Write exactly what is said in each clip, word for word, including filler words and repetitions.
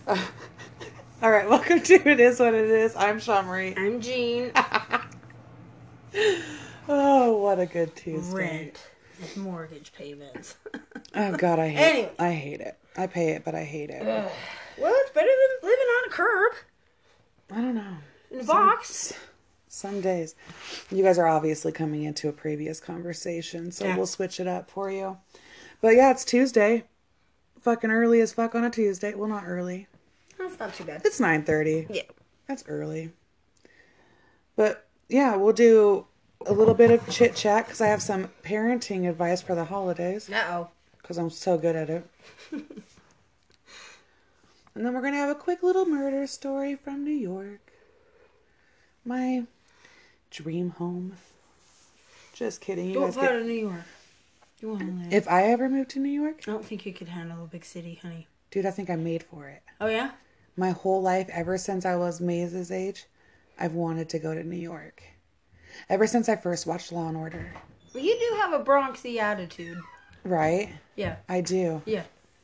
All right, welcome to It Is What It Is. I'm Shawn Marie. I'm Jean. Oh, what a good Tuesday. Rent. Mortgage payments. Oh, God, I hate Anyway. it. I hate it. I pay it, but I hate it. Ugh. Well, it's better than living on a curb. I don't know. In a Some- box. Some days. You guys are obviously coming into a previous conversation, so Yeah. we'll switch it up for you. But yeah, it's Tuesday. Fucking early as fuck on a Tuesday. Well, not early. That's not too bad. It's nine thirty. Yeah. That's early. But yeah, we'll do a little bit of chit chat because I have some parenting advice for the holidays Uh-oh. because I'm so good at it. And then we're going to have a quick little murder story from New York. My dream home. Just kidding. You What guys part get... of New York do you want to live? If I ever moved to New York, I don't think you could handle a big city, honey. dude, I think I'm made for it. Oh, yeah? My whole life, ever since I was Maze's age, I've wanted to go to New York. Ever since I first watched Law and Order. Well, you do have a Bronxy attitude. Right? Yeah. I do. Yeah.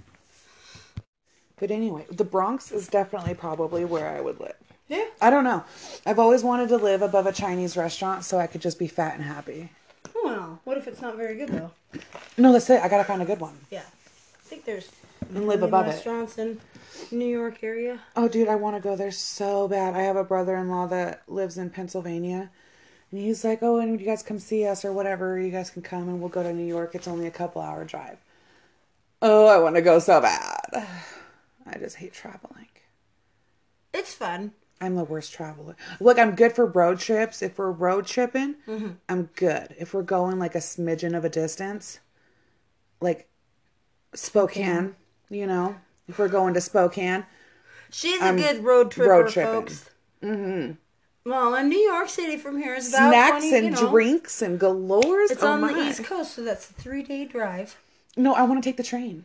But anyway, the Bronx is definitely probably where I would live. Yeah. I don't know. I've always wanted to live above a Chinese restaurant so I could just be fat and happy. Well, what if it's not very good, though? No, that's it. I gotta find a good one. Yeah. I think there's And live million above it. restaurants in New York area. Oh, dude, I want to go there so bad. I have a brother-in-law that lives in Pennsylvania. And he's like, oh, and you guys come see us or whatever. You guys can come and we'll go to New York. It's only a couple hour drive. Oh, I want to go so bad. I just hate traveling. It's fun. I'm the worst traveler. Look, I'm good for road trips. If we're road tripping, Mm-hmm. I'm good. If we're going like a smidgen of a distance, like Spokane, you know, if we're going to Spokane, She's I'm a good road tripper, road tripping. folks. Mm-hmm. Well, in New York City from here is about snacks twenty, and you know, drinks and galores. It's oh on my. the East Coast, so that's a three-day drive. No, I want to take the train.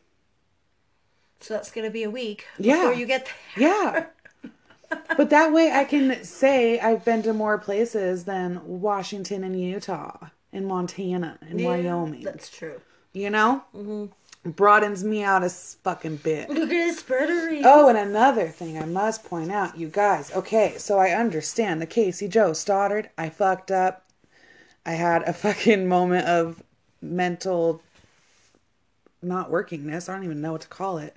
So that's going to be a week Yeah. before you get there. Yeah. But that way I can say I've been to more places than Washington and Utah and Montana and Yeah, Wyoming. That's true. You know? Mm-hmm. Broadens me out a fucking bit. Look at his spreadery. Oh, and another thing I must point out, you guys. Okay, so I understand the Casey Joe Stoddard. I fucked up. I had a fucking moment of mental not workingness. I don't even know what to call it.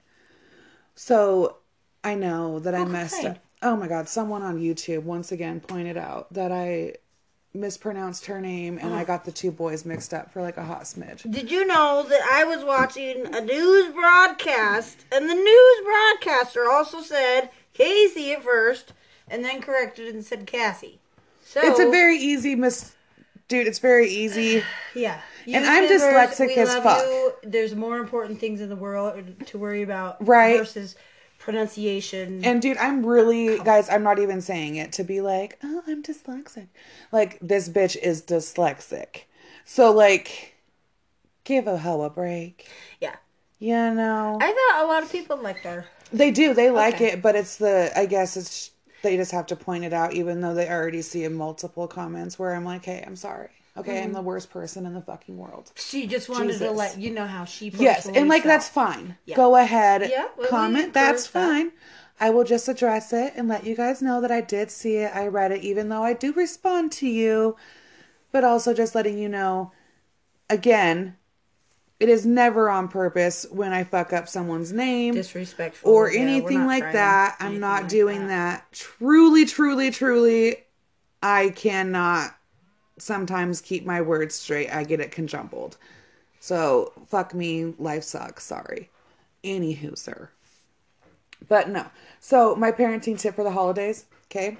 So I know that I Oh, messed complain. up. Oh my God, someone on YouTube once again pointed out that I mispronounced her name and I got the two boys mixed up for like a hot smidge. Did you know that I was watching a news broadcast, and the news broadcaster also said Casey at first, and then corrected and said Cassie. So It's a very easy mis... Dude, it's very easy. yeah. And I'm YouTubers, dyslexic we as love fuck. you. There's more important things in the world to worry about, Right. Versus pronunciation. And dude, I'm really, guys, I'm not even saying it to be like, oh, I'm dyslexic. Like, this bitch is dyslexic. So, like, give a hoe a break. yeah, You know? I thought a lot of people liked her. They do. They like Okay. it, but it's the, I guess it's, they just have to point it out, even though they already see in multiple comments where I'm like, hey, I'm sorry. Okay, I'm the worst person in the fucking world. She just wanted Jesus. to let you know how she Yes, personally and like felt. that's fine. Yeah. Go ahead, Yeah, well, we comment. That's encourage that. fine. I will just address it and let you guys know that I did see it. I read it, even though I do respond to you. But also just letting you know, again, it is never on purpose when I fuck up someone's name disrespectful or Yeah, we're anything not like trying that. I'm anything not like doing that. that. Truly, truly, truly, I cannot sometimes keep my words straight. I get it conjumbled. So, fuck me. Life sucks. Sorry. Anywho, sir. But no. So, my parenting tip for the holidays. Okay.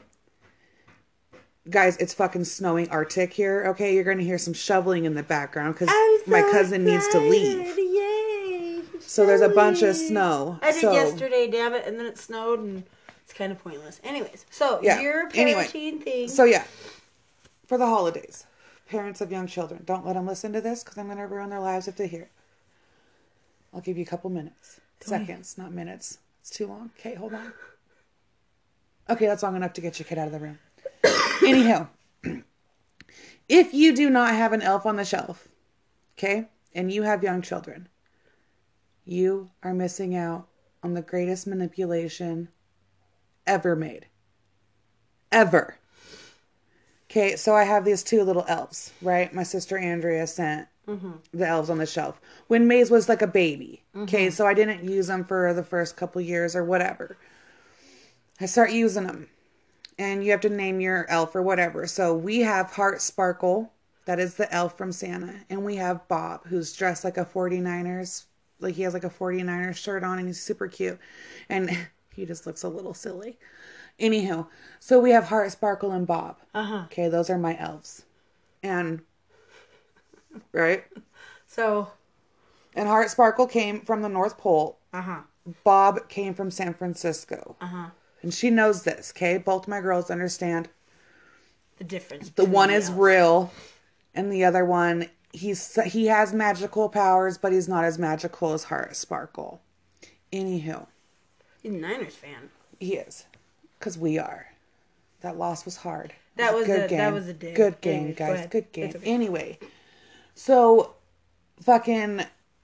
Guys, it's fucking snowing Arctic here. Okay. You're going to hear some shoveling in the background because I'm so my cousin needs to excited. leave. Yay! So, there's a bunch of Yay. snow. I did so, yesterday, damn it, and then it snowed, and it's kind of pointless. Anyways, so Yeah. your Anyway. parenting thing. So, yeah. For the holidays. Parents of young children. Don't let them listen to this because I'm going to ruin their lives if they hear it. I'll give you a couple minutes. Seconds, not minutes. It's too long. Okay, hold on. Okay, that's long enough to get your kid out of the room. Anyhow, if you do not have an elf on the shelf, okay, and you have young children, you are missing out on the greatest manipulation ever made. Ever. Okay, so I have these two little elves, right? My sister Andrea sent mm-hmm. the elves on the shelf when Maze was like a baby. Mm-hmm. Okay, so I didn't use them for the first couple years or whatever. I start using them. And you have to name your elf or whatever. So we have Heart Sparkle. That is the elf from Santa. And we have Bob, who's dressed like a forty-niners. Like he has like a forty-niners shirt on and he's super cute. And he just looks a little silly. Anywho, so we have Heart Sparkle and Bob. Uh-huh. Okay, those are my elves. And, right? So. And Heart Sparkle came from the North Pole. Uh-huh. Bob came from San Francisco. Uh-huh. And she knows this, okay? Both my girls understand the difference. The one is elves. Real, and the other one, he's he has magical powers, but he's not as magical as Heart Sparkle. Anywho. He's a Niners fan. He is. Because we are. That loss was hard. That was, was a good a, game. That was a dig. Good game, Anyways, guys. go Good game. okay. Anyway. So, fucking...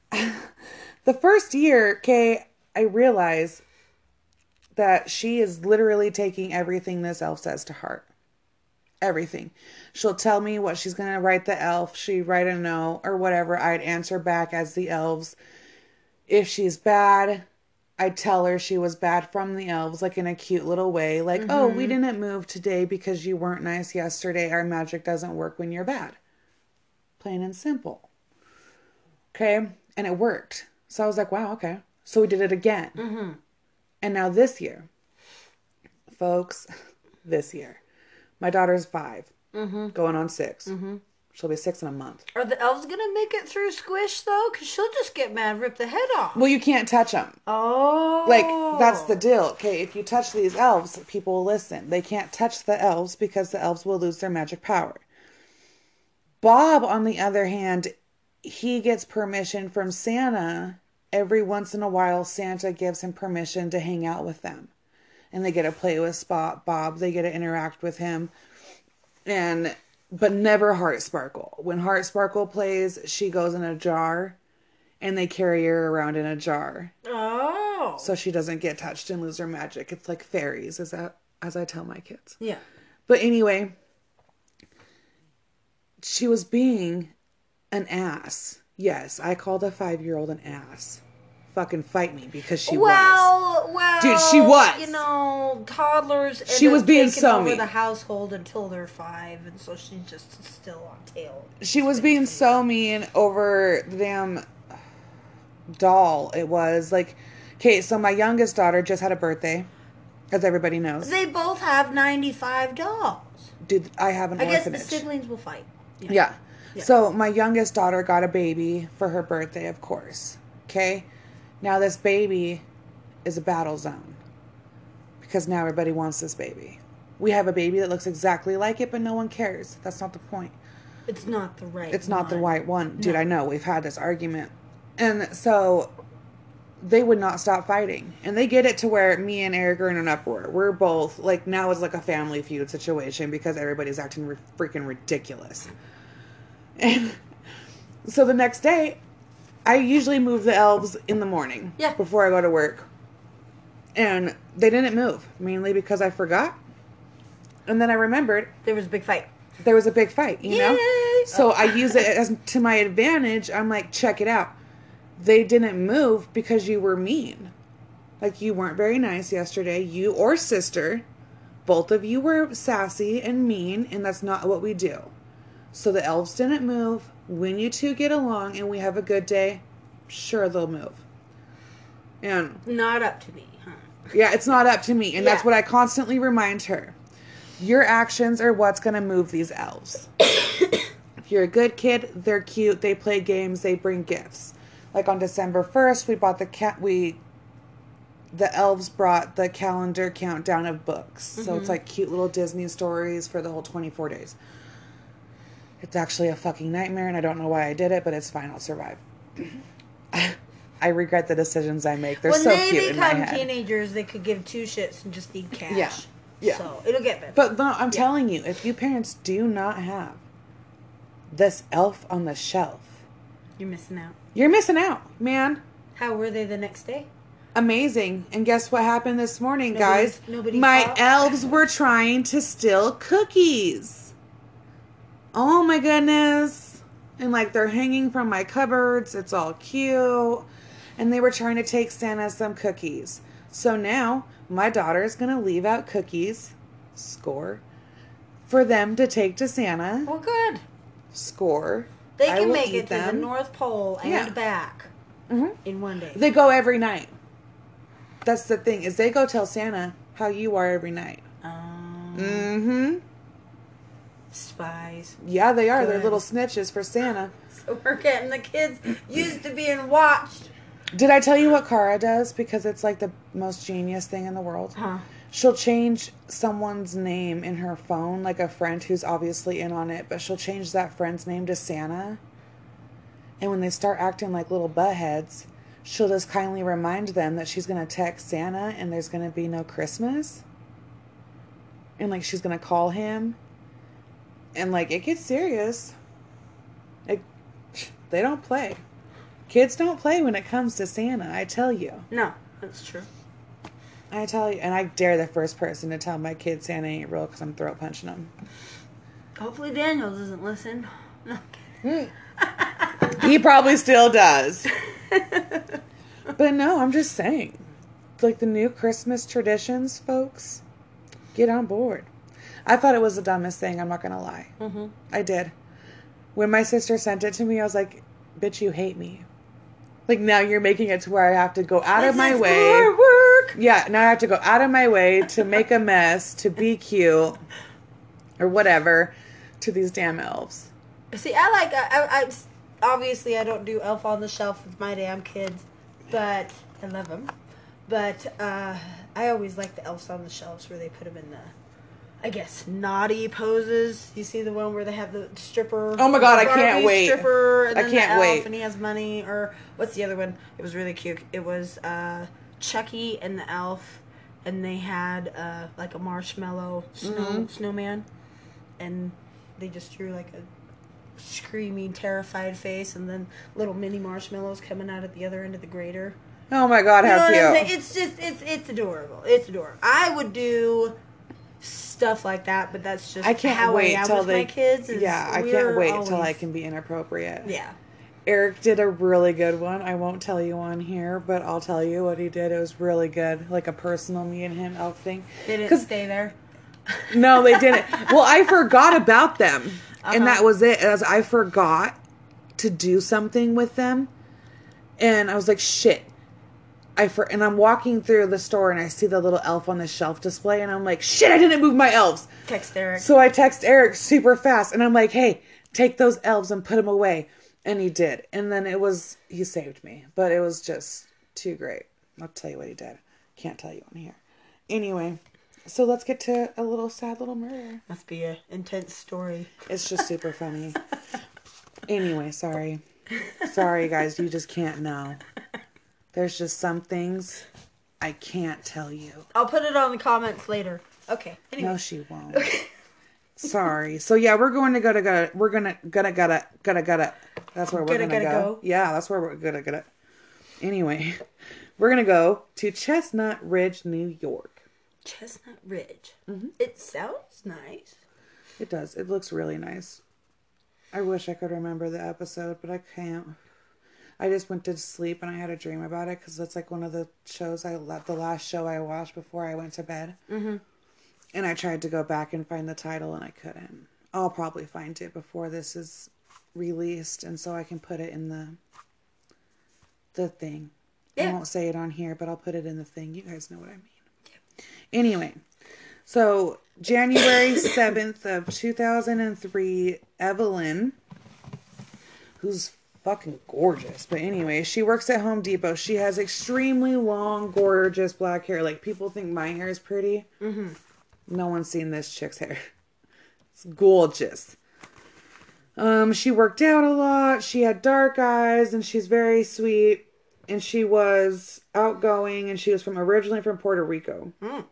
the first year, okay, I realized that she is literally taking everything this elf says to heart. Everything. She'll tell me what she's going to write the elf. She'd write a no or whatever. I'd answer back as the elves. If she's bad, I'd tell her she was bad from the elves, like in a cute little way. Like, mm-hmm. oh, we didn't move today because you weren't nice yesterday. Our magic doesn't work when you're bad. Plain and simple. Okay? And it worked. So I was like, wow, okay. So we did it again. Mm-hmm. And now this year, folks, this year, my daughter's five, mm-hmm. going on six. Mm-hmm. She'll be six in a month. Are the elves going to make it through Squish, though? Because she'll just get mad, rip the head off. Well, you can't touch them. Oh. Like, that's the deal. Okay, if you touch these elves, people will listen. They can't touch the elves because the elves will lose their magic power. Bob, on the other hand, he gets permission from Santa. Every once in a while, Santa gives him permission to hang out with them. And they get to play with Spot Bob. They get to interact with him. And, but never Heart Sparkle. When Heart Sparkle plays, she goes in a jar. And they carry her around in a jar. Oh. So she doesn't get touched and lose her magic. It's like fairies, as, that, as I tell my kids. Yeah. But anyway, she was being an ass. Yes, I called a five-year-old an ass. Fucking fight me because she well, was. Well, dude, she was. You know, toddlers. End she was up being taking so over mean. The household until they're five, and so she's just still on tail. She was being so mean over the damn doll. It was like, okay, so my youngest daughter just had a birthday, as everybody knows. They both have ninety-five dolls. Dude, I have an I orphanage. guess the siblings will fight. Yeah. yeah. Yeah. So my youngest daughter got a baby for her birthday, of course. Okay? Now this baby is a battle zone. Because now everybody wants this baby. We have a baby that looks exactly like it, but no one cares. That's not the point. It's not the right It's not one. the right one. Dude, no. I know. We've had this argument. And so they would not stop fighting. And they get it to where me and Eric are in an uproar. We're both, like, now it's like a family feud situation because everybody's acting re- freaking ridiculous. And so the next day, I usually move the elves in the morning. Yeah. Before I go to work. And they didn't move. Mainly because I forgot. And then I remembered. There was a big fight. There was a big fight, you Yay! know? So oh. I use it as to my advantage. I'm like, check it out. They didn't move because you were mean. Like, you weren't very nice yesterday. You or sister. Both of you were sassy and mean. And that's not what we do. So the elves didn't move. When you two get along and we have a good day, sure, they'll move. And not up to me, huh? Yeah, it's not up to me. And yeah. That's what I constantly remind her. Your actions are what's going to move these elves. If you're a good kid, they're cute. They play games. They bring gifts. Like on December first, we bought the cat. We, the elves brought the calendar countdown of books. Mm-hmm. So it's like cute little Disney stories for the whole twenty-four days. It's actually a fucking nightmare, and I don't know why I did it, but it's fine. I'll survive. I regret the decisions I make. They're when so they cute in my head. When they become teenagers, they could give two shits and just need cash. Yeah. Yeah. So it'll get better. But no, I'm yeah. telling you, if you parents do not have this elf on the shelf, you're missing out. You're missing out, man. How were they the next day? Amazing. And guess what happened this morning, Nobody's- guys? nobody My fought? elves were trying to steal cookies. Oh my goodness. And like they're hanging from my cupboards. It's all cute. And they were trying to take Santa some cookies. So now my daughter's going to leave out cookies. Score. For them to take to Santa. Well, good. Score. They I can will make eat it to the them. North Pole and Yeah. back Mhm. in one day. They go every night. That's the thing, is they go tell Santa how you are every night. Um, Mm-hmm. Spies. Yeah, they are. They're Good. little snitches for Santa. So we're getting the kids used to being watched. Did I tell you what Kara does? Because it's like the most genius thing in the world. Huh. She'll change someone's name in her phone, like a friend who's obviously in on it, but she'll change that friend's name to Santa. And when they start acting like little buttheads, she'll just kindly remind them that she's going to text Santa and there's going to be no Christmas. And like she's going to call him. And like it gets serious. Like, they don't play. Kids don't play when it comes to Santa, I tell you. No, that's true. I tell you, and I dare the first person to tell my kid Santa ain't real because I'm throat punching them. Hopefully Daniel doesn't listen. No. He probably still does. But no, I'm just saying. Like the new Christmas traditions, folks, get on board. I thought it was the dumbest thing, I'm not going to lie. Mm-hmm. I did. When my sister sent it to me, I was like, bitch, you hate me. Like now you're making it to where I have to go out of my way. For work. Yeah, now I have to go out of my way to make a mess, to be cute, or whatever, to these damn elves. See, I like, I, I, I, obviously I don't do Elf on the Shelf with my damn kids, but I love them. But uh, I always like the Elves on the Shelves where they put them in the, I guess, naughty poses. You see the one where they have the stripper. Oh my God, I Barbie can't wait. Stripper, and I then can't the elf, wait. And he has money, or what's the other one? It was really cute. It was uh, Chucky and the elf, and they had uh, like a marshmallow snow Mhm. snowman, and they just drew like a screaming, terrified face, and then little mini marshmallows coming out at the other end of the grater. Oh my God, You know how what I'm saying? cute. It's just, it's it's adorable. It's adorable. I would do stuff like that, but that's just I can't how wait I am till with they. my kids. Is yeah, I can't we're wait always, till I can be inappropriate. Yeah. Eric did a really good one. I won't tell you on here, but I'll tell you what he did. It was really good, like a personal me and him elf thing. They didn't 'Cause- stay there. No, they didn't. Well, I forgot about them, Uh-huh. and that was it. As I forgot to do something with them, and I was like, shit. I for and I'm walking through the store and I see the little elf on the shelf display and I'm like, shit, I didn't move my elves. Text Eric. So I text Eric super fast and I'm like, hey, take those elves and put them away. And he did. And then it was, he saved me. But it was just too great. I'll tell you what he did. Can't tell you on here. Anyway, so let's get to a little sad little murder. Must be a intense story. It's just super funny. Anyway, sorry. Sorry, guys. You just can't know. There's just some things I can't tell you. I'll put it on the comments later. Okay. Anyway. No, she won't. Sorry. So yeah, we're going to go to go. We're gonna gonna gotta gotta gotta. That's where we're Gotta, gonna gotta go. go. Yeah, that's where we're gonna gotta. Anyway, we're gonna go to Chestnut Ridge, New York. Chestnut Ridge. Mm-hmm. It sounds nice. It does. It looks really nice. I wish I could remember the episode, but I can't. I just went to sleep and I had a dream about it because it's like one of the shows I the last show I watched before I went to bed. Mm-hmm. And I tried to go back and find the title and I couldn't. I'll probably find it before this is released, and so I can put it in the the thing. Yeah. I won't say it on here, but I'll put it in the thing. You guys know what I mean. Yeah. Anyway, so January seventh of two thousand three, Evelyn, who's fucking gorgeous. But anyway, she works at Home Depot. She has extremely long, gorgeous black hair. Like, people think my hair is pretty. Mm-hmm. No one's seen this chick's hair. It's gorgeous. Um, she worked out a lot. She had dark eyes, and she's very sweet. And she was outgoing, and she was from originally from Puerto Rico. Mm.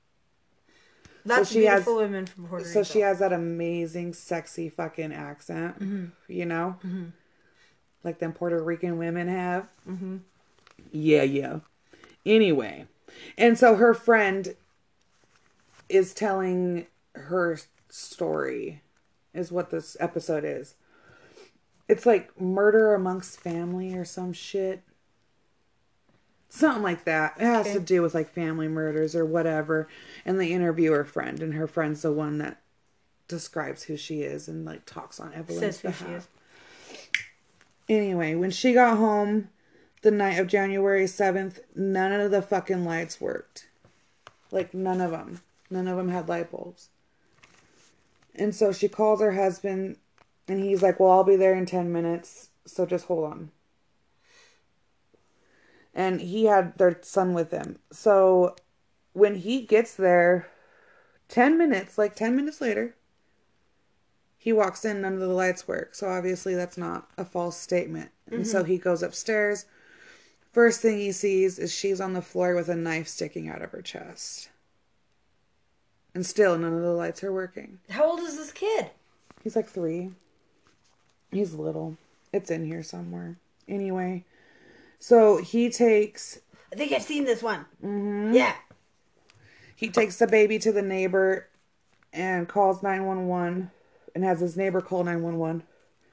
That's she beautiful has- women from Puerto So Rico. she has that amazing, sexy fucking accent. Mm-hmm. You know? Mm-hmm. Like them Puerto Rican women have. Mm-hmm. Yeah, yeah. Anyway. And so her friend is telling her story, is what this episode is. It's like murder amongst family or some shit. Something like that. It has Okay. to do with like family murders or whatever. And they interview her friend, and her friend's the one that describes who she is and like talks on Evelyn's Says who she behalf. is. Anyway, when she got home the night of January seventh, none of the fucking lights worked. Like, none of them. None of them had light bulbs. And so she calls her husband, and he's like, well, I'll be there in ten minutes, so just hold on. And he had their son with him. So when he gets there, ten minutes, like ten minutes later, he walks in, none of the lights work. So obviously that's not a false statement. And mm-hmm. so he goes upstairs. First thing he sees is she's on the floor with a knife sticking out of her chest. And still none of the lights are working. How old is this kid? He's like three. He's little. It's in here somewhere. Anyway, so he takes... I think I've seen this one. Mm-hmm. Yeah. He takes the baby to the neighbor and calls nine one one and has his neighbor call nine one one.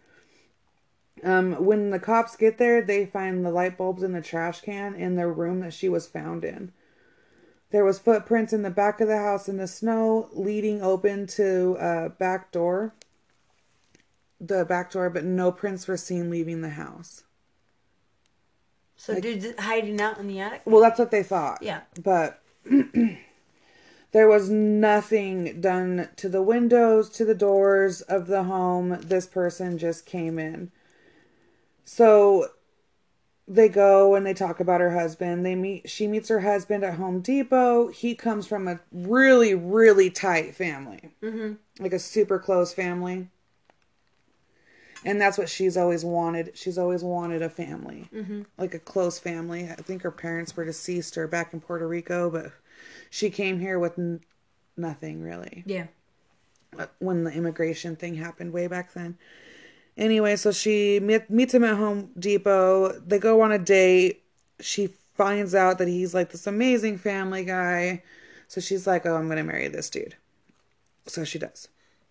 Um, when the cops get there, they find the light bulbs in the trash can in the room that she was found in. There was footprints in the back of the house in the snow, leading open to a back door. The back door, but no prints were seen leaving the house. So like, dude's hiding out in the attic? Well, that's what they thought. Yeah. But there was nothing done to the windows, to the doors of the home. This person just came in. So they go and they talk about her husband. They meet. She meets her husband at Home Depot. He comes from a really, really tight family. Mm-hmm. Like a super close family. And that's what she's always wanted. She's always wanted a family. Mm-hmm. Like a close family. I think her parents were deceased or back in Puerto Rico, but she came here with n- nothing really. Yeah. When the immigration thing happened way back then. Anyway, so she meet, meets him at Home Depot. They go on a date. She finds out that he's like this amazing family guy. So she's like, oh, I'm going to marry this dude. So she does.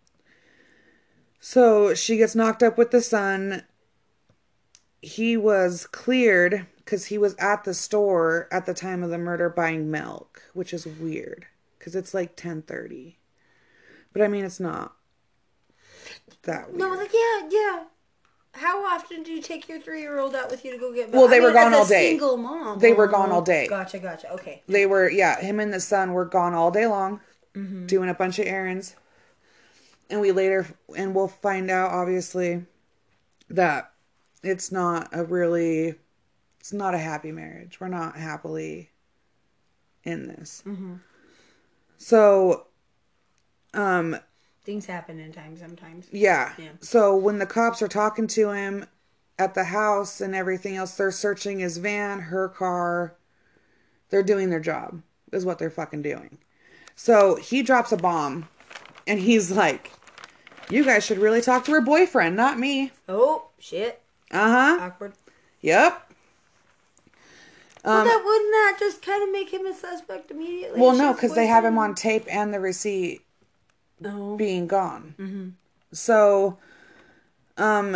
So she gets knocked up with the son. He was cleared because he was at the store at the time of the murder buying milk, which is weird because it's like ten thirty. But I mean, it's not that weird. No, like, yeah, yeah. How often do you take your three-year-old out with you to go get milk? Well, they I were mean, gone as all a day. Single mom. They oh, were gone all day. Gotcha, gotcha. Okay. They were, yeah, him and the son were gone all day long, mm-hmm. doing a bunch of errands. And we later, and we'll find out, obviously, that it's not a really, it's not a happy marriage. We're not happily in this. Mm-hmm. So, um... things happen in time sometimes. Yeah. yeah. So when the cops are talking to him at the house and everything else, they're searching his van, her car. They're doing their job, is what they're fucking doing. So he drops a bomb, and he's like, you guys should really talk to her boyfriend, not me. Oh, shit. Uh-huh. Awkward. Yep. Well, Um, that wouldn't that just kind of make him a suspect immediately? well, no, because they have him on tape and the receipt no. being gone. Mm-hmm. So, um,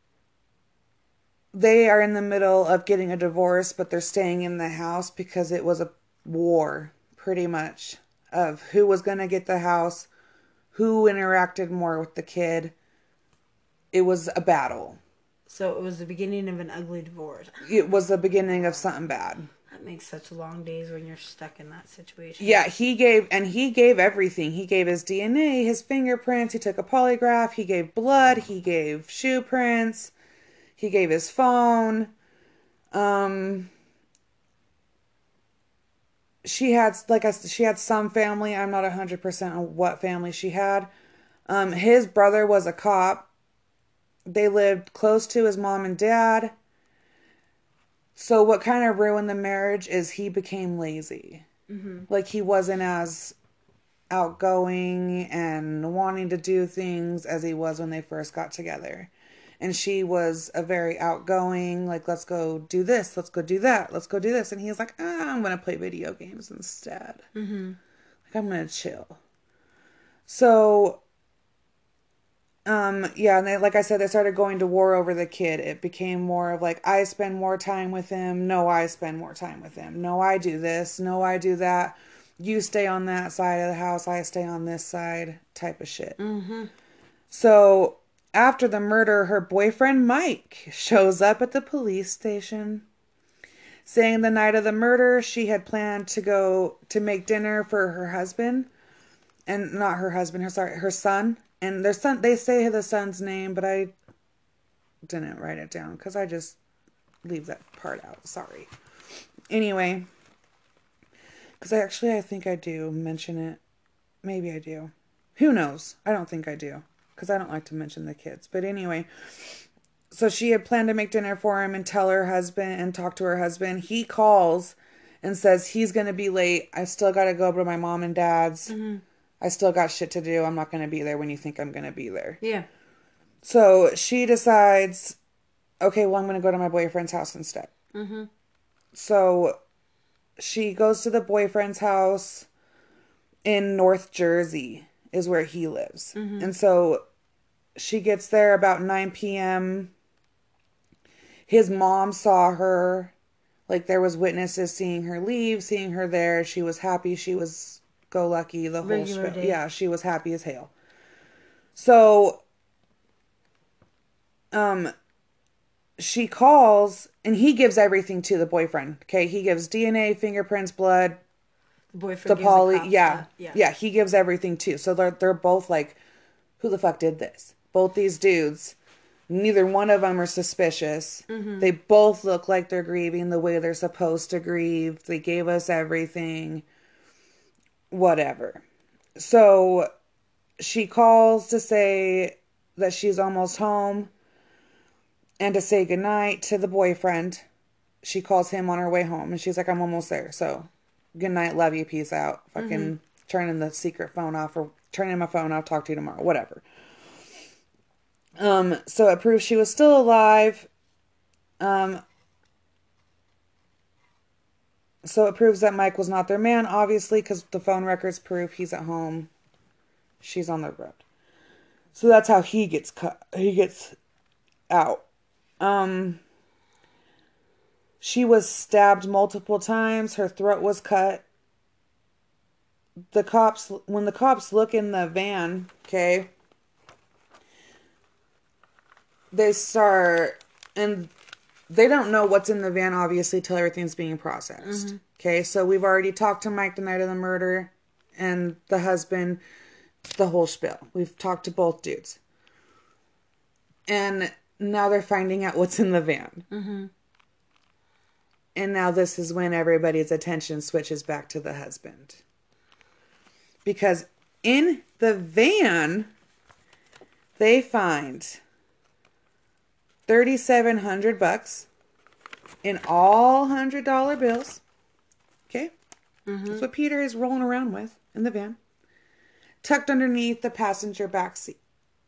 they are in the middle of getting a divorce, but they're staying in the house because it was a war, pretty much, of who was going to get the house, who interacted more with the kid. It was a battle. So it was the beginning of an ugly divorce. It was the beginning of something bad. That makes such long days when you're stuck in that situation. Yeah, he gave, and he gave everything. He gave his D N A, his fingerprints, he took a polygraph, he gave blood, he gave shoe prints, he gave his phone. Um, she had, like I said, she had some family. I'm not one hundred percent on what family she had. Um, his brother was a cop. They lived close to his mom and dad. So what kind of ruined the marriage is he became lazy. Mm-hmm. Like he wasn't as outgoing and wanting to do things as he was when they first got together. And she was a very outgoing, like, let's go do this, let's go do that, let's go do this. And he's like, ah, I'm going to play video games instead. Mm-hmm. Like, I'm going to chill. So, um, yeah, and they, like I said, they started going to war over the kid. It became more of like, I spend more time with him. No, I spend more time with him. No, I do this. No, I do that. You stay on that side of the house. I stay on this side type of shit. Mm-hmm. So after the murder, her boyfriend Mike shows up at the police station saying the night of the murder, she had planned to go to make dinner for her husband and not her husband, her sorry, her son. And their son, they say the son's name, but I didn't write it down because I just leave that part out. Sorry. Anyway, because I actually, I think I do mention it. Maybe I do. Who knows? I don't think I do because I don't like to mention the kids. But anyway, so she had planned to make dinner for him and tell her husband and talk to her husband. He calls and says he's going to be late. I still got to go to my mom and dad's. Mm-hmm. I still got shit to do. I'm not going to be there when you think I'm going to be there. Yeah. So she decides, okay, well, I'm going to go to my boyfriend's house instead. Mm-hmm. So she goes to the boyfriend's house in North Jersey is where he lives. Mm-hmm. And so she gets there about nine p.m. His mom saw her. Like, there was witnesses seeing her leave, seeing her there. She was happy. She was go lucky. The whole Regular spiel. day. Yeah, she was happy as hell. So, um, she calls and he gives everything to the boyfriend. Okay, he gives D N A, fingerprints, blood. The boyfriend The gives poly, the cops yeah, the- yeah, yeah. He gives everything too. So they're they're both like, who the fuck did this? Both these dudes. Neither one of them are suspicious. Mm-hmm. They both look like they're grieving the way they're supposed to grieve. They gave us everything. Whatever. So she calls to say that she's almost home and to say goodnight to the boyfriend. She calls him on her way home and she's like, I'm almost there. So good night, love you, peace out. Fucking mm-hmm. turning the secret phone off or turning my phone off, talk to you tomorrow, whatever. Um, so it proves she was still alive. Um, so it proves that Mike was not their man, obviously, because the phone records prove he's at home. She's on the road. So that's how he gets cut. He gets out. Um, she was stabbed multiple times. Her throat was cut. The cops, when the cops look in the van, okay, they start, and they don't know what's in the van, obviously, till everything's being processed. Mm-hmm. Okay, so we've already talked to Mike the night of the murder and the husband, the whole spiel. We've talked to both dudes. And now they're finding out what's in the van. Mm-hmm. And now this is when everybody's attention switches back to the husband. Because in the van, they find thirty-seven hundred bucks in all hundred dollar bills. Okay? Mm-hmm. That's what Peter is rolling around with in the van. Tucked underneath the passenger back seat.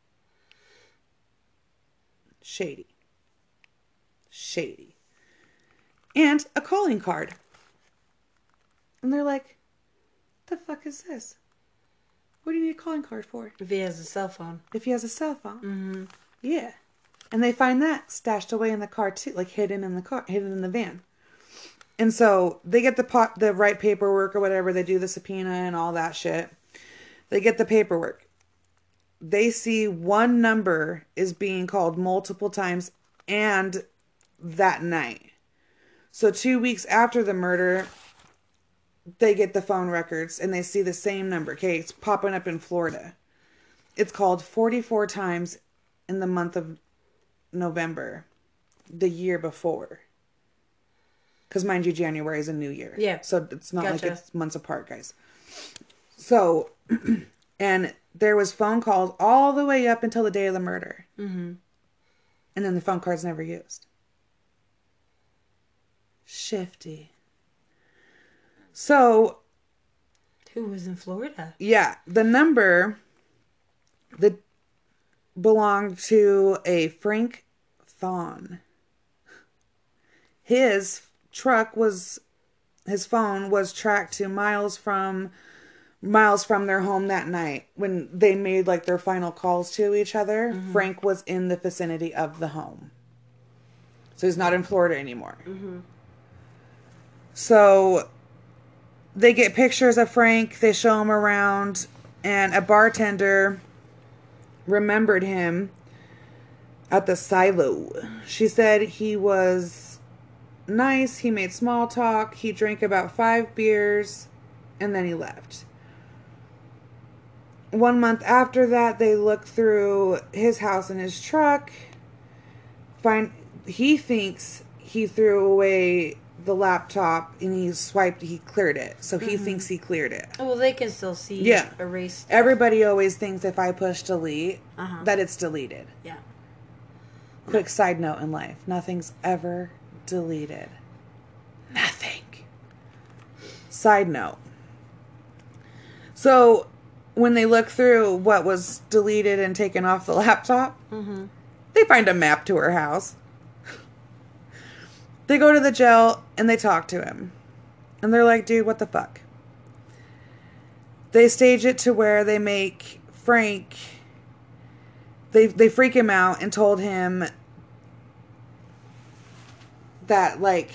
Shady. Shady. And a calling card. And they're like, the fuck is this? What do you need a calling card for? If he has a cell phone. If he has a cell phone. Mm-hmm. Yeah. And they find that stashed away in the car too, like hidden in the car, hidden in the van. And so they get the pot, the right paperwork or whatever. They do the subpoena and all that shit. They get the paperwork. They see one number is being called multiple times and that night. So two weeks after the murder, they get the phone records and they see the same number. Okay, it's popping up in Florida. It's called forty-four times in the month of November, the year before. Because mind you, January is a new year. Yeah. So it's not Gotcha. like it's months apart, guys. So, and there was phone calls all the way up until the day of the murder. Mm-hmm. And then the phone card's never used. Shifty. So. Who was in Florida? Yeah. The number, the belonged to a Frank Thon. His truck was, his phone was tracked to miles from, miles from their home that night. When they made like their final calls to each other, mm-hmm. Frank was in the vicinity of the home. So he's not in Florida anymore. Mm-hmm. So they get pictures of Frank, they show him around, and a bartender remembered him at the silo. She said he was nice, he made small talk, he drank about five beers, and then he left. One month after that, they look through his house and his truck. Find he thinks he threw away the laptop and he swiped, he cleared it. So he mm-hmm. thinks he cleared it. Well, they can still see yeah. erased. Everybody always thinks if I push delete, uh-huh. that it's deleted. Yeah. Quick side note in life. Nothing's ever deleted. Nothing. Side note. So, when they look through what was deleted and taken off the laptop, mm-hmm. they find a map to her house. They go to the jail and they talk to him. And they're like, dude, what the fuck? They stage it to where they make Frank, they they freak him out and told him that, like,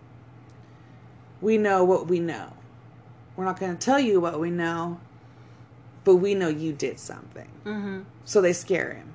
we know what we know. We're not going to tell you what we know, but we know you did something. Mm-hmm. So they scare him.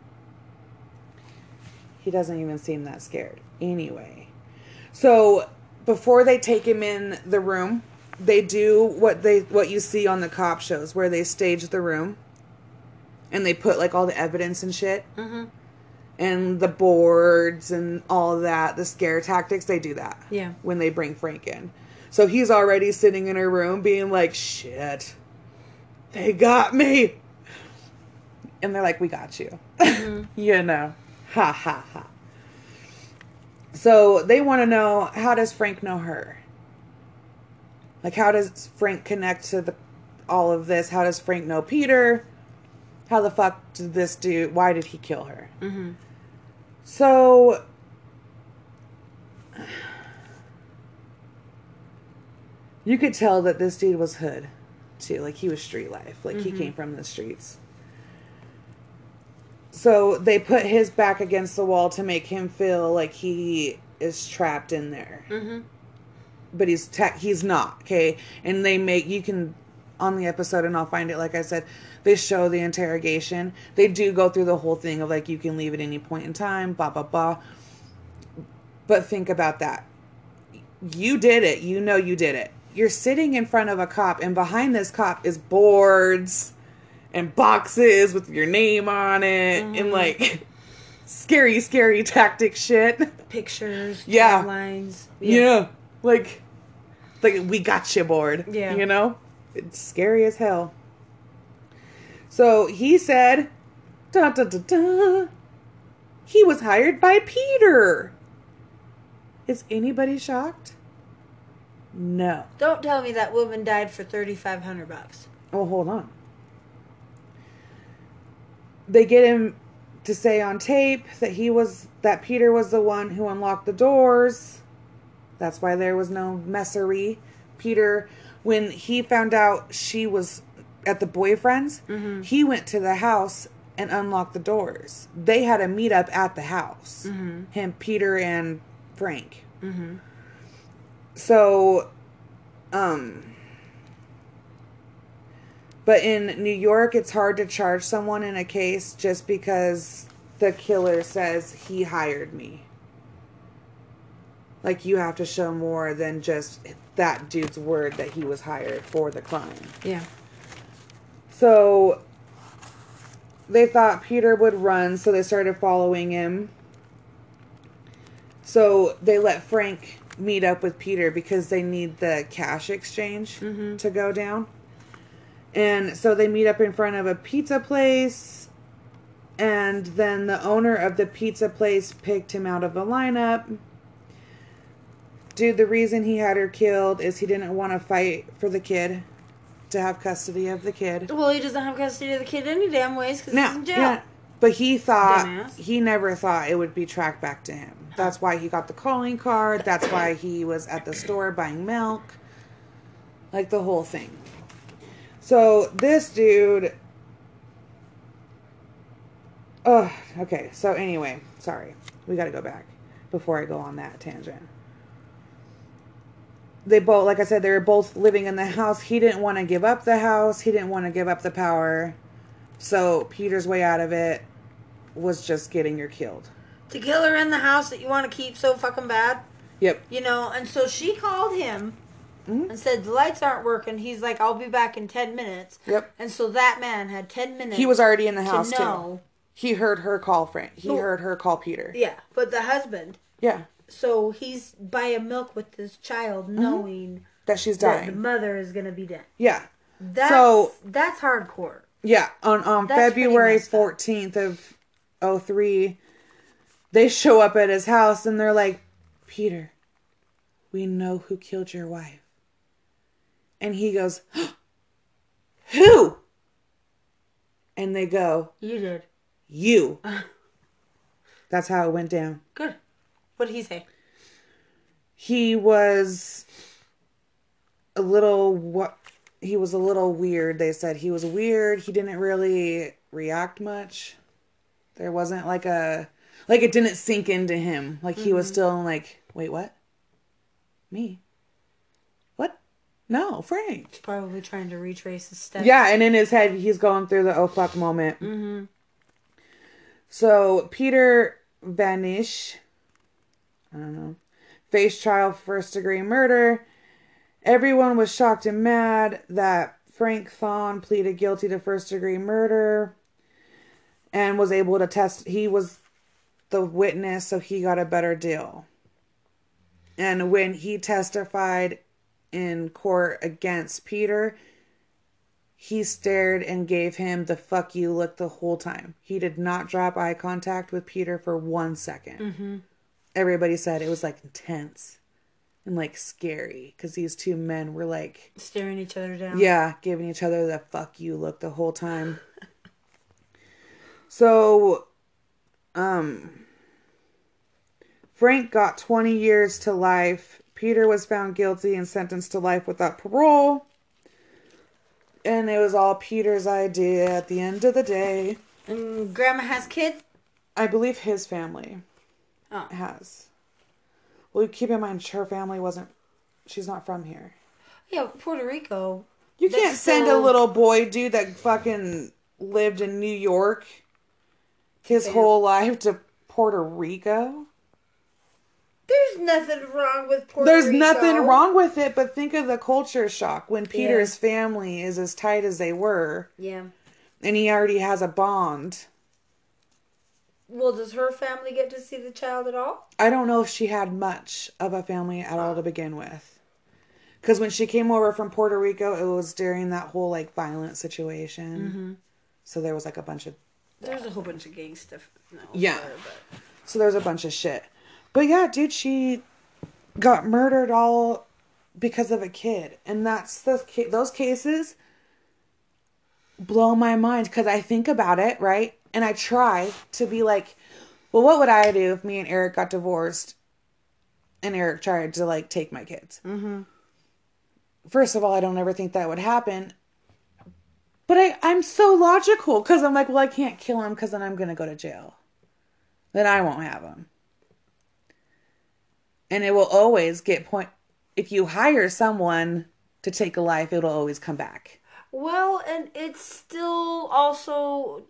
He doesn't even seem that scared. Anyway. So before they take him in the room, they do what they what you see on the cop shows, where they stage the room and they put like all the evidence and shit. Mm-hmm. And the boards and all of that, the scare tactics, they do that. Yeah. When they bring Frank in. So he's already sitting in her room being like, shit, they got me. And they're like, we got you. Mm-hmm. You know. Ha ha ha. So they want to know, how does Frank know her? Like, how does Frank connect to the all of this? How does Frank know Peter? How the fuck did this do? Why did he kill her? Mm-hmm. So you could tell that this dude was hood too. Like, he was street life. Like, mm-hmm. he came from the streets. So they put his back against the wall to make him feel like he is trapped in there. Mm-hmm. But he's te- he's not, okay? And they make, you can, on the episode, and I'll find it, like I said, they show the interrogation. They do go through the whole thing of, like, you can leave at any point in time, blah, blah, blah. But think about that. You did it. You know you did it. You're sitting in front of a cop, and behind this cop is boards and boxes with your name on it, mm-hmm. and, like, scary, scary tactic shit. Pictures, yeah. timelines. Yeah. yeah. Like, like, we got you board. Yeah. You know? It's scary as hell. So, he said, da da da da, he was hired by Peter. Is anybody shocked? No. Don't tell me that woman died for thirty-five hundred bucks. Oh, hold on. They get him to say on tape that he was, that Peter was the one who unlocked the doors. That's why there was no messery. Peter, when he found out she was at the boyfriend's, mm-hmm. he went to the house and unlocked the doors. They had a meetup at the house. Mm-hmm. Him, Peter, and Frank. Mm-hmm. So, um... but in New York, it's hard to charge someone in a case just because the killer says he hired me. Like, you have to show more than just that dude's word that he was hired for the crime. Yeah. So, they thought Peter would run, so they started following him. So, they let Frank meet up with Peter because they need the cash exchange mm-hmm. to go down. And so they meet up in front of a pizza place, and then the owner of the pizza place picked him out of the lineup. Dude, the reason he had her killed is he didn't want to fight for the kid, to have custody of the kid. Well, he doesn't have custody of the kid any damn ways because now, he's in jail. Yeah, But he thought, Dumbass. he never thought it would be tracked back to him. That's why he got the calling card. That's why he was at the store buying milk. Like the whole thing. So this dude... Oh, okay. So anyway, sorry. We got to go back before I go on that tangent. They both, like I said, they were both living in the house. He didn't want to give up the house. He didn't want to give up the power. So Peter's way out of it was just getting her killed. To kill her in the house that you want to keep so fucking bad. Yep. You know, and so she called him mm-hmm. and said, the lights aren't working. He's like, I'll be back in ten minutes. Yep. And so that man had ten minutes. He was already in the house, to know. too. He heard her call Frank. He Who? heard her call Peter. Yeah, but the husband. Yeah. So he's buying milk with this child knowing mm-hmm. that she's that dying. the mother is going to be dead. Yeah. That's, so that's hardcore. Yeah, on, on February fourteenth of oh three, they show up at his house and they're like, Peter, we know who killed your wife. And he goes, who? And they go, you did. You. That's how it went down. Good. What did he say? He was a little what? He was a little weird. They said he was weird. He didn't really react much. There wasn't like a like it didn't sink into him. Like he mm-hmm. was still like, wait, what? Me? What? No, Frank. He's probably trying to retrace his steps. Yeah, and in his head, he's going through the oh fuck moment. Mm-hmm. So Peter Vanish, I don't know, faced trial for first degree murder. Everyone was shocked and mad that Frank Thon pleaded guilty to first degree murder and was able to test. He was the witness, so he got a better deal. And when he testified in court against Peter, he stared and gave him the fuck you look the whole time. He did not drop eye contact with Peter for one second. Mm-hmm. Everybody said it was like intense. And like scary because these two men were like staring each other down. Yeah, giving each other the fuck you look the whole time. So, um, Frank got twenty years to life. Peter was found guilty and sentenced to life without parole. And it was all Peter's idea at the end of the day. And Grandma has kids? I believe his family oh. has. Well, keep in mind, her family wasn't... She's not from here. Yeah, Puerto Rico. You can't send still... a little boy, dude, that fucking lived in New York his Fair. whole life to Puerto Rico. There's nothing wrong with Puerto There's Rico. There's nothing wrong with it, but think of the culture shock when Peter's yeah. family is as tight as they were. Yeah. And he already has a bond. Well, does her family get to see the child at all? I don't know if she had much of a family at all to begin with. Because when she came over from Puerto Rico, it was during that whole, like, violent situation. Mm-hmm. So there was, like, a bunch of... There's a whole bunch of gang stuff. No, yeah. Her, but... So there's a bunch of shit. But yeah, dude, she got murdered all because of a kid. And that's the... Those cases blow my mind. Because I think about it, right? And I try to be like, well, what would I do if me and Eric got divorced and Eric tried to, like, take my kids? Mm-hmm. First of all, I don't ever think that would happen. But I, I'm so logical because I'm like, well, I can't kill him because then I'm going to go to jail. Then I won't have him. And it will always get point. If you hire someone to take a life, it'll always come back. Well, and it's still also...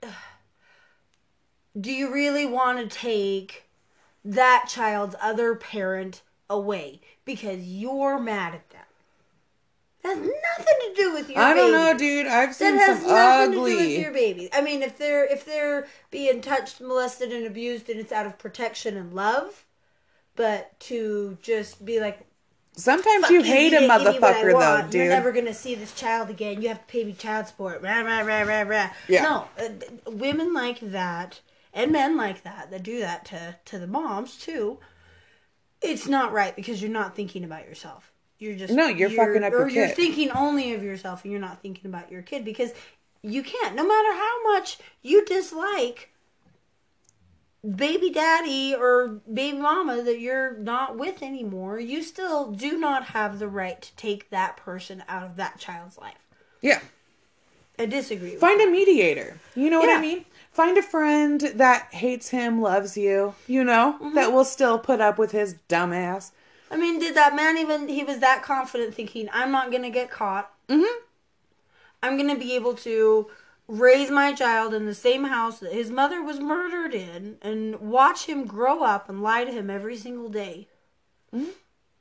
Do you really want to take that child's other parent away because you're mad at them? That has nothing to do with your I baby. don't know, dude. I've seen that some has nothing ugly... to do with your baby. I mean, if they're if they're being touched, molested, and abused, and it's out of protection and love, but to just be like, sometimes you hate a motherfucker, though, dude. You're never gonna see this child again. You have to pay me child support. Rah rah rah rah rah. Yeah. No, uh, women like that. And men like that, that do that to, to the moms, too. It's not right because you're not thinking about yourself. You're just... No, you're, you're fucking up your or kid. You're thinking only of yourself and you're not thinking about your kid. Because You can't. No matter how much you dislike baby daddy or baby mama that you're not with anymore, you still do not have the right to take that person out of that child's life. Yeah. I disagree with Find that. a mediator. You know what Yeah. I mean? Find a friend that hates him, loves you, you know, Mm-hmm. that will still put up with his dumb ass. I mean, did that man even, he was that confident thinking, I'm not going to get caught. Mm-hmm. I'm going to be able to raise my child in the same house that his mother was murdered in and watch him grow up and lie to him every single day. Mm-hmm.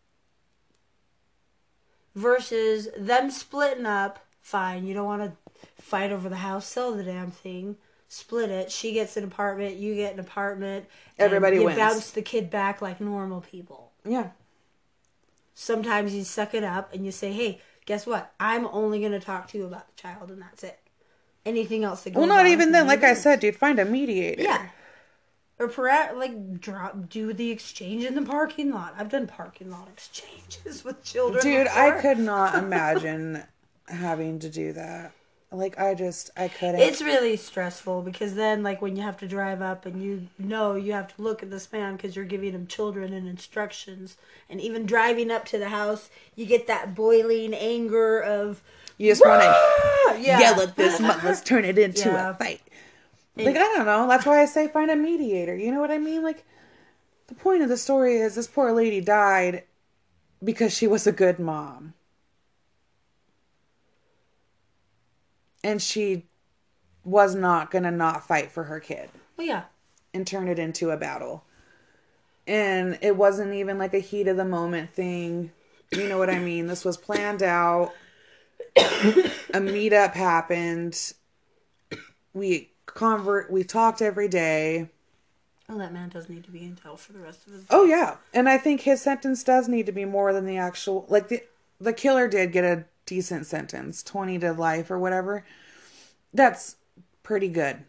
Versus them splitting up. Fine, you don't want to fight over the house, sell the damn thing. Split it. She gets an apartment, you get an apartment. and Everybody you wins. bounce the kid back like normal people. Yeah. Sometimes you suck it up and you say, hey, guess what? I'm only going to talk to you about the child and that's it. Anything else that goes Well, not on even is then. Like I maybe- said, dude, find a mediator. Yeah. Or perhaps, like, drop, do the exchange in the parking lot. I've done parking lot exchanges with children Dude, before. I could not imagine having to do that. Like, I just, I couldn't. It's really stressful because then, like, when you have to drive up and you know you have to look at this man because you're giving him children and instructions, and even driving up to the house, you get that boiling anger of You just want to "Ah!" yeah. yell at this, but let's turn it into Yeah. a fight. Like, I don't know. That's why I say find a mediator. You know what I mean? Like, the point of the story is this poor lady died because she was a good mom. And she was not going to not fight for her kid Well, yeah. and turn it into a battle. And it wasn't even like a heat of the moment thing. You know what I mean? This was planned out. A meetup happened. We convert. We talked every day. Oh, that man does need to be in jail for the rest of his life. Oh yeah, and I think his sentence does need to be more than the actual. Like the the killer did get a decent sentence, twenty to life or whatever. That's pretty good.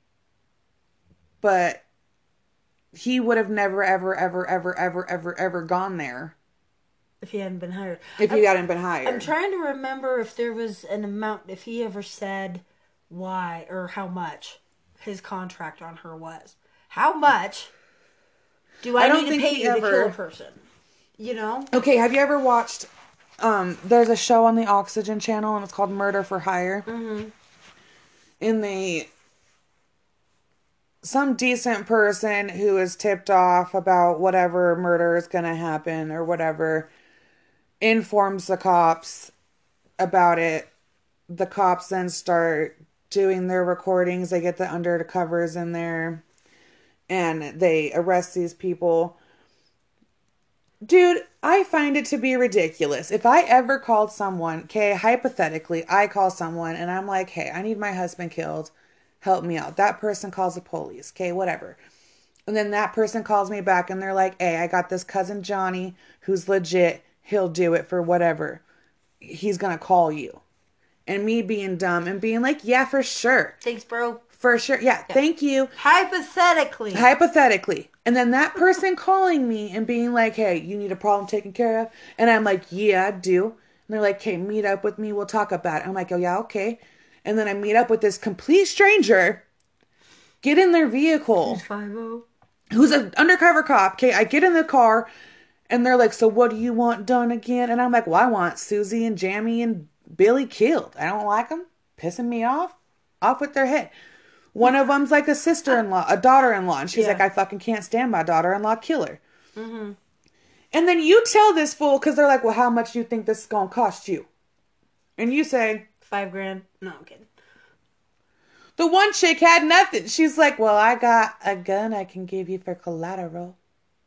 But he would have never, ever, ever, ever, ever, ever, ever gone there If he hadn't been hired. if he I'm, hadn't been hired. I'm trying to remember if there was an amount, if he ever said why or how much his contract on her was. How much do I, I don't need to think pay he you to ever- kill a person? You know? Okay, have you ever watched? Um, there's a show on the Oxygen Channel, and it's called Murder for Hire. Mm-hmm. In the some decent person who is tipped off about whatever murder is going to happen or whatever informs the cops about it. The cops then start doing their recordings. They get the undercovers in there and they arrest these people. Dude, I find it to be ridiculous. If I ever called someone, okay, hypothetically, I call someone and I'm like, hey, I need my husband killed. Help me out. That person calls the police, okay, whatever. And then that person calls me back and they're like, hey, I got this cousin Johnny who's legit. He'll do it for whatever. He's going to call you. And me being dumb and being like, yeah, for sure. Thanks, bro. For sure. Yeah, yeah. Thank you. Hypothetically. Hypothetically. And then that person calling me and being like, hey, you need a problem taken care of? And I'm like, yeah, I do. And they're like, okay, meet up with me. We'll talk about it. I'm like, oh, yeah, okay. And then I meet up with this complete stranger, get in their vehicle, five oh who's an undercover cop. Okay, I get in the car and they're like, so what do you want done again? And I'm like, well, I want Susie and Jamie and Billy killed. I don't like them. Pissing me off. Off with their head. One of them's like a sister-in-law, a daughter-in-law. And she's Yeah. like, I fucking can't stand my daughter-in-law. Kill her. Mm-hmm. And then you tell this fool, because they're like, well, how much do you think this is going to cost you? And you say, Five grand. No, I'm kidding. the one chick had nothing. She's like, well, I got a gun I can give you for collateral.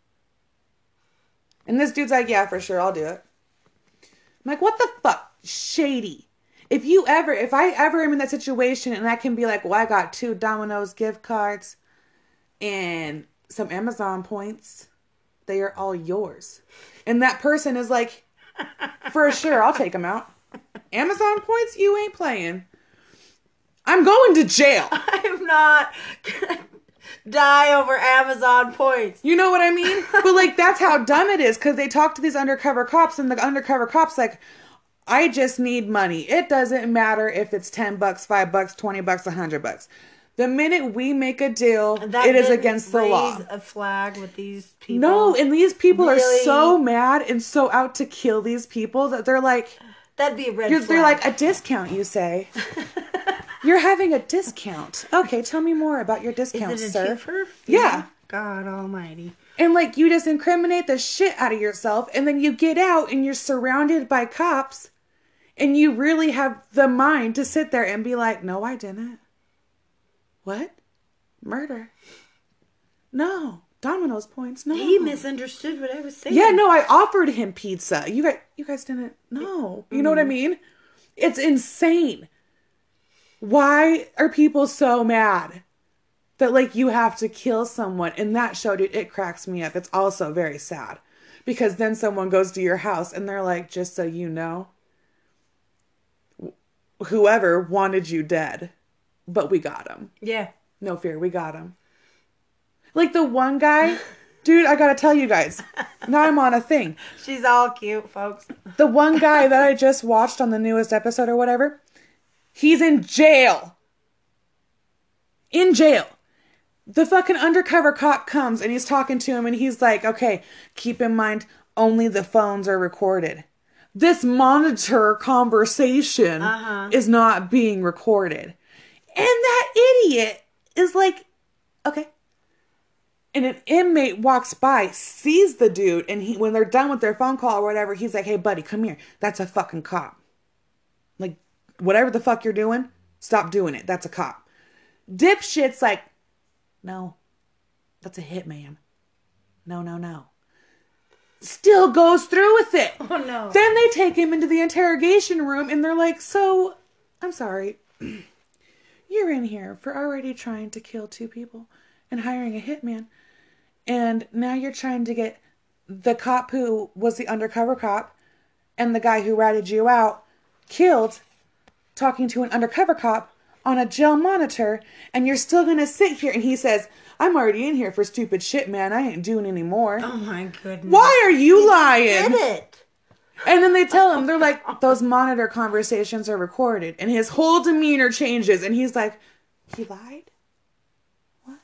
And this dude's like, yeah, for sure, I'll do it. I'm like, what the fuck? Shady. If you ever, if I ever am in that situation and I can be like, well, I got two Domino's gift cards and some Amazon points, they are all yours. And that person is like, for sure, I'll take them out. Amazon points? You ain't playing. I'm going to jail. I'm not gonna die over Amazon points. You know what I mean? But like, that's how dumb it is, because they talk to these undercover cops and the undercover cops like, I just need money. It doesn't matter if it's ten bucks, five bucks, twenty bucks, a hundred bucks. The minute we make a deal, That it is didn't against the raise law. a flag with these people. No, and these people Really? are so mad and so out to kill these people that they're like, That'd be a red you're, flag. they're like, a discount, you say. You're having a discount. Okay, tell me more about your discount, Is it a sir. twofer? Yeah. God almighty. And like, you just incriminate the shit out of yourself, and then you get out and you're surrounded by cops, and you really have the mind to sit there and be like, no, I didn't. What? Murder? No. Domino's points? No. He misunderstood what I was saying. Yeah, no, I offered him pizza. You guys, you guys didn't. No. You know what I mean? It's insane. Why are people so mad that, like, you have to kill someone? And that show, dude, it cracks me up. It's also very sad. Because then someone goes to your house and they're like, just so you know, whoever wanted you dead, but we got him. Yeah. No fear, we got him. Like the one guy, dude, I gotta tell you guys, now I'm on a thing. She's all cute, folks. The one guy that I just watched on the newest episode or whatever, he's in jail. In jail. The fucking undercover cop comes and he's talking to him and he's like, okay, keep in mind, only the phones are recorded. This monitor conversation Uh-huh. is not being recorded. And that idiot is like, okay. And an inmate walks by, sees the dude, and he, when they're done with their phone call or whatever, he's like, hey, buddy, come here. That's a fucking cop. Like, whatever the fuck you're doing, stop doing it. That's a cop. Dipshit's like, no, that's a hitman. No, no, no. Still goes through with it. Oh, no. Then they take him into the interrogation room, and they're like, so, I'm sorry. You're in here for already trying to kill two people and hiring a hitman. And now you're trying to get the cop who was the undercover cop and the guy who ratted you out killed talking to an undercover cop on a jail monitor, and you're still going to sit here. And he says, I'm already in here for stupid shit, man. I ain't doing any more. Oh, my goodness. Why are you lying? Did it? And then they tell him, they're like, those monitor conversations are recorded. And his whole demeanor changes. And he's like, he lied? What?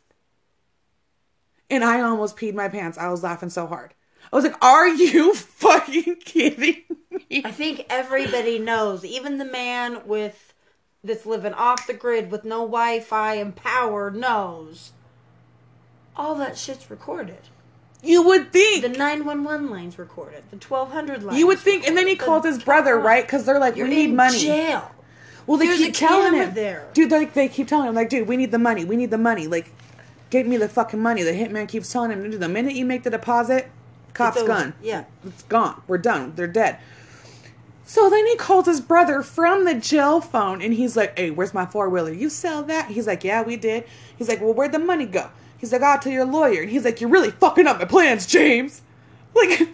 And I almost peed my pants. I was laughing so hard. I was like, are you fucking kidding me? I think everybody knows, even the man with that's living off the grid with no Wi-Fi and power knows all that shit's recorded. You would think. The nine one one line's recorded. The twelve hundred line. You would think. And then he calls his brother, right? Because they're like, You're we need in money. jail. Well, they There's keep a telling camera him. there. Dude, they, they keep telling him, like, dude, we need the money. We need the money. Like, get me the fucking money. The hitman keeps telling him, dude, the minute you make the deposit, cop's It's over. gone. Yeah. It's gone. We're done. They're dead. So then he calls his brother from the jail phone, and he's like, hey, where's my four-wheeler? You sell that? He's like, yeah, we did. He's like, well, where'd the money go? He's like, I'll tell your lawyer. And he's like, you're really fucking up my plans, James. Like...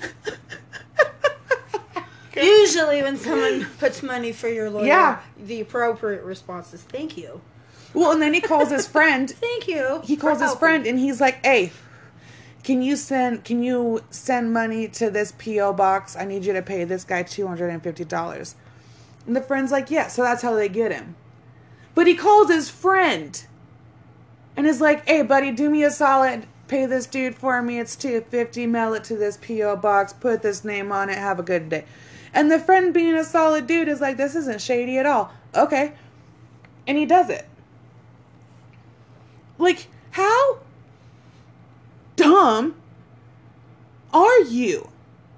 Usually when someone puts money for your lawyer, Yeah. the appropriate response is thank you. Well, and then he calls his friend. Thank you. He calls for his helping. friend, and he's like, hey, can you send can you send money to this P O box? I need you to pay this guy two hundred fifty dollars. And the friend's like, yeah, so that's how they get him. But he calls his friend and is like, hey, buddy, do me a solid. Pay this dude for me. It's two hundred fifty dollars. Mail it to this P O box. Put this name on it. Have a good day. And the friend, being a solid dude, is like, this isn't shady at all. Okay. And he does it. Like, how dumb are you?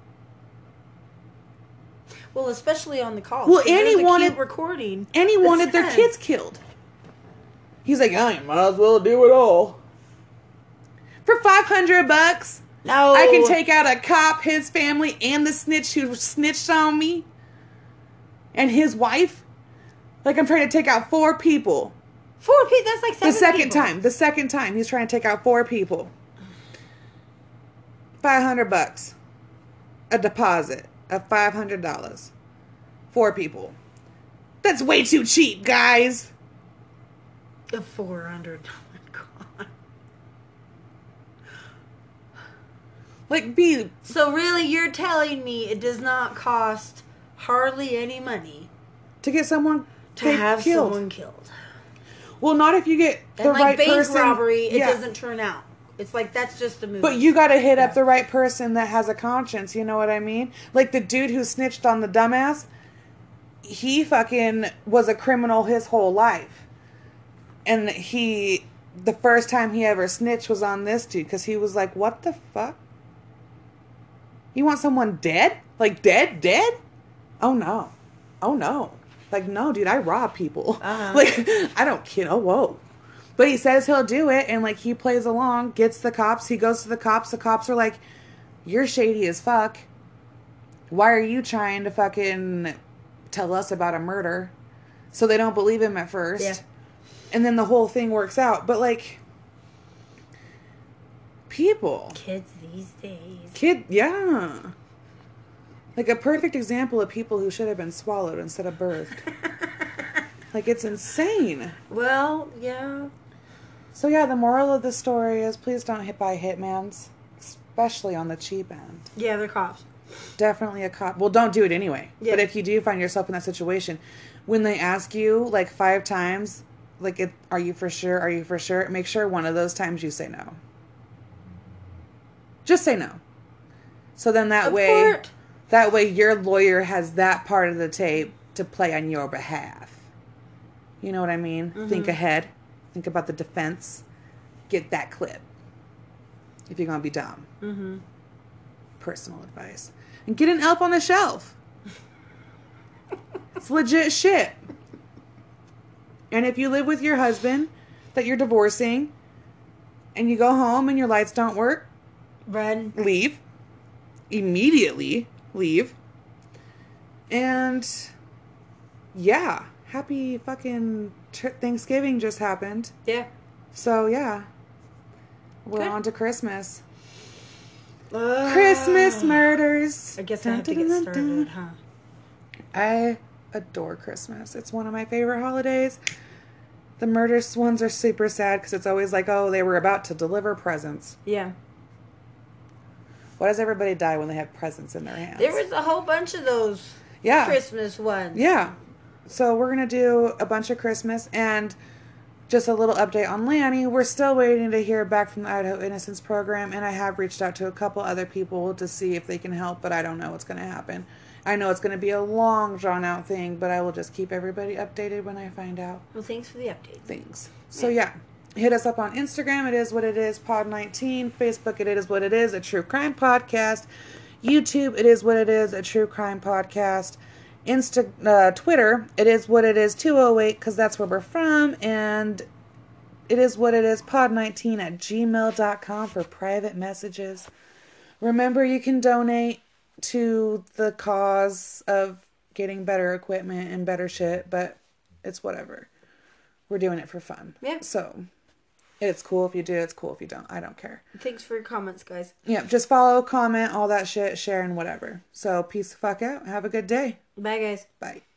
Well, especially on the calls. Well, 'cause and he there's a wanted- cute recording. And he that wanted their says- kids killed. He's like, I might as well do it all. For five hundred bucks, No. I can take out a cop, his family, and the snitch who snitched on me. And his wife. Like, I'm trying to take out four people. Four people. That's like seven The second people. time. The second time. He's trying to take out four people. five hundred bucks. A deposit of five hundred dollars. Four people. That's way too cheap, guys. The four hundred. Oh my god. Like, be... So really, you're telling me it does not cost hardly any money to get someone to they have killed. someone killed. Well, not if you get the And like right bank person. robbery, it Yeah. doesn't turn out. It's like that's just a movie. But you got to hit Yeah. up the right person that has a conscience. You know what I mean? Like the dude who snitched on the dumbass. He fucking was a criminal his whole life, and he the first time he ever snitched was on this dude because he was like, "What the fuck? You want someone dead? Like dead, dead? Oh no, oh no." Like, no, dude, I rob people. Uh-huh. Like, I don't kid. Oh, whoa. But he says he'll do it, and, like, he plays along, gets the cops. He goes to the cops. The cops are like, you're shady as fuck. Why are you trying to fucking tell us about a murder? So they don't believe him at first. Yeah. And then the whole thing works out. But, like, people. Kids these days. Kid, yeah. Like a perfect example of people who should have been swallowed instead of birthed. Like, it's insane. Well, yeah. So, yeah, the moral of the story is please don't hit by hitmans, especially on the cheap end. Yeah, they're cops. Definitely a cop. Well, don't do it anyway. Yeah. But if you do find yourself in that situation, when they ask you, like, five times, like, it, are you for sure? Are you for sure? Make sure one of those times you say no. Just say no. So then that way... Abort. That way your lawyer has that part of the tape to play on your behalf. You know what I mean? Mm-hmm. Think ahead. Think about the defense. Get that clip. If you're going to be dumb. Mm-hmm. Personal advice. And get an Elf on the Shelf. It's legit shit. And if you live with your husband that you're divorcing and you go home and your lights don't work, Run. leave. Immediately. Leave. And yeah, happy fucking t- Thanksgiving just happened. Yeah. So yeah, we're Good. on to Christmas. Uh, Christmas murders. I guess I have to get started, huh? I adore Christmas. It's one of my favorite holidays. The murders ones are super sad because it's always like, oh, they were about to deliver presents. Yeah. Why does everybody die when they have presents in their hands? There was a whole bunch of those yeah. Christmas ones. Yeah. So we're going to do a bunch of Christmas and just a little update on Lanny. We're still waiting to hear back from the Idaho Innocence Program, and I have reached out to a couple other people to see if they can help, but I don't know what's going to happen. I know it's going to be a long, drawn-out thing, but I will just keep everybody updated when I find out. Well, thanks for the update. Things. So, yeah. Hit us up on Instagram. It is what it is, pod nineteen. Facebook, it is what it is, a true crime podcast. YouTube, it is what it is, a true crime podcast. Insta, uh, Twitter, it is what it is, two oh eight, because that's where we're from. And it is what it is, pod nineteen at gmail dot com for private messages. Remember, you can donate to the cause of getting better equipment and better shit, but it's whatever. We're doing it for fun. Yeah. So... It's cool if you do. It's cool if you don't. I don't care. Thanks for your comments, guys. Yeah, just follow, comment, all that shit, share, and whatever. So, peace the fuck out. Have a good day. Bye, guys. Bye.